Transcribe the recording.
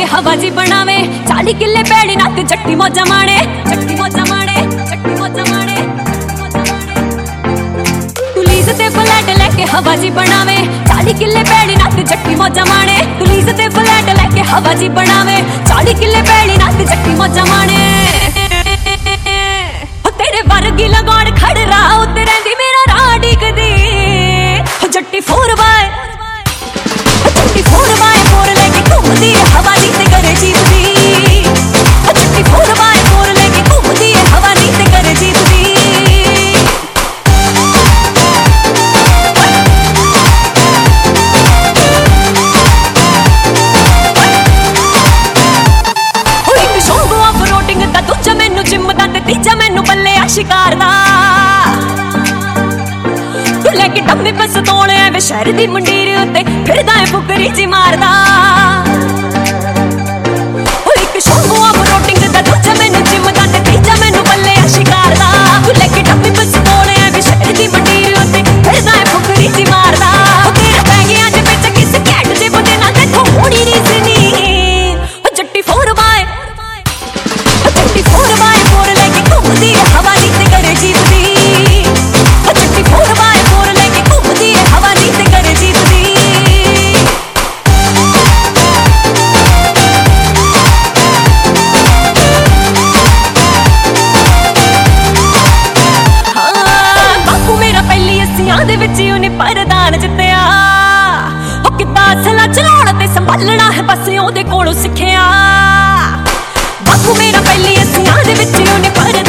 हवा जी बनावे 40 किले पैड़ी नाक जट्टी मौजा माणे जट्टी मौजा माणे जट्टी मौजा माणे पुलिस ते फ्लैट लेके हवा जी बनावे 40 किले पैड़ी नाक जट्टी मौजा माणे पुलिस ते फ्लैट लेके हवा जी बनावे 40 किले पैड़ी नाक जट्टी मौजा माणे तेरे वर्गी लगान खड़ रहा उत्ते रहंदी मेरा राह डिगदी जट्टी 4x जट्टी 4x4 लेके घूमदी हवा दी ते करे जीतदी जट्टी 4x4 लेके घूमदी हवा दी ते करे जीतदी एक शौक ऑफ रोटिंग दा दूजा मैनू जिम दा ते तीजा मैनू बल्ले आ शिकार दा लेके टम्मी बस तोले वे शहर दी मंडीर उत्ते फिरदा है फुकरी जी मारदा एक शौक ऑफ रोटिंग दा दूजा मैनू जिम दा ते तीजा मैनू बल्ले आ शिकार दा लेके टम्मी बस तोले वे शहर दी मंडीर उत्ते फिरदा है फुकरी जी मारदा तेरा पै गया जे विच किस कैट दे बंदे ना ते थोड़ी रीजनी जट्टी 4x जट्टी 4x4 लेके घूमदी हवा दी ते करे जीतदी जट्टी 4x4 लेके घूमदी हवा दी ते करे जीतदी बापू मेरा पहली असियां दे विच उन्हें परदान जित्तिया किद्दां असला चलाउण ते संभालना है बस ओहदे कोलों सिक्खिया बापू मेरा पहली असियां दे विच उन्हें